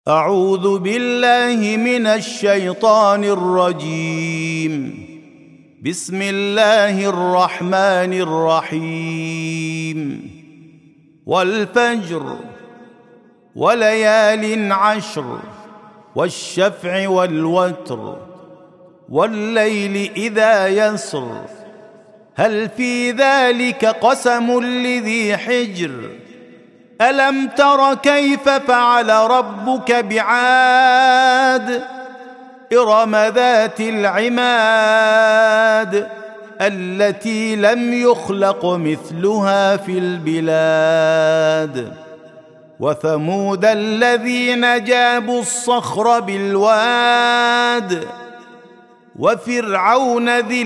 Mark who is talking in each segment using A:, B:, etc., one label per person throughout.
A: أعوذ بالله من الشيطان الرجيم. بسم الله الرحمن الرحيم. والفجر وليال عشر والشفع والوتر والليل إذا يسر هل في ذلك قسم لذي حجر ألم تر كيف فعل ربك بعاد إرم ذات العماد التي لم يخلق مثلها في البلاد وثمود الذين جابوا الصخر بالواد وفرعون ذي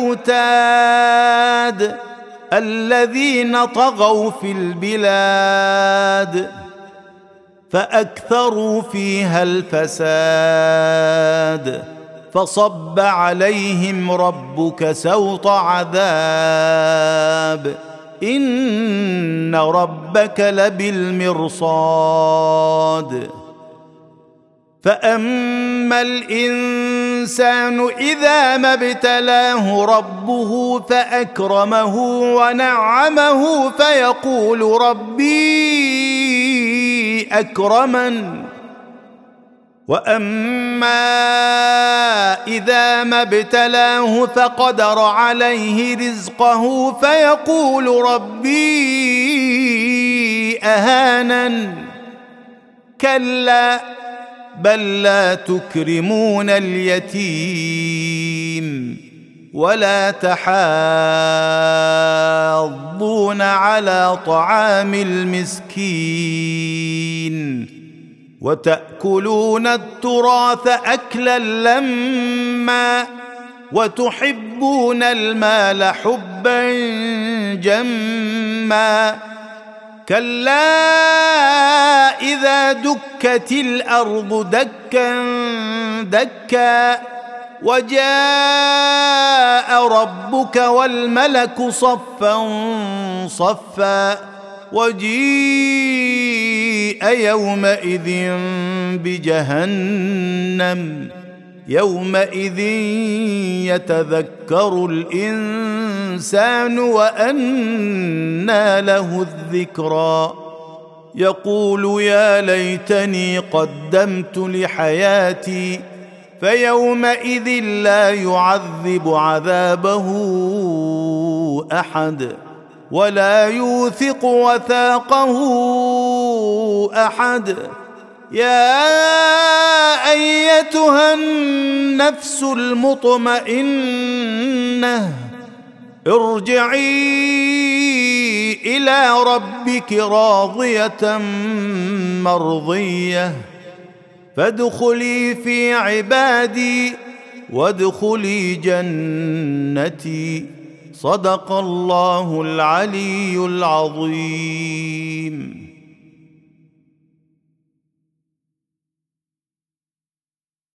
A: الأوتاد الذين طغوا في البلاد فأكثروا فيها الفساد فصب عليهم ربك سوط عذاب إن ربك لبالمرصاد فأما الإنسان إذا ما ابتلاه ربه فأكرمه ونعمه فيقول ربي أكرمن وأما إذا ما ابتلاه فقدر عليه رزقه فيقول ربي أهانن كلا بل لا تكرمون اليتيم ولا تحاضون على طعام المسكين وتأكلون التراث أكلا لما وتحبون المال حبا جما كلا إذا دكت الأرض دكا دكا وجاء ربك والملك صفا صفا وجيء يومئذ بجهنم يومئذ يتذكر الإنسان وأنى له الذكرى يقول يا ليتني قدمت لحياتي فيومئذ لا يعذب عذابه أحد ولا يوثق وثاقه أحد يا أيتها النفس المطمئنة ارجعي إلى ربك راضية مرضية فادخلي في عبادي وادخلي جنتي صدق الله العلي العظيم.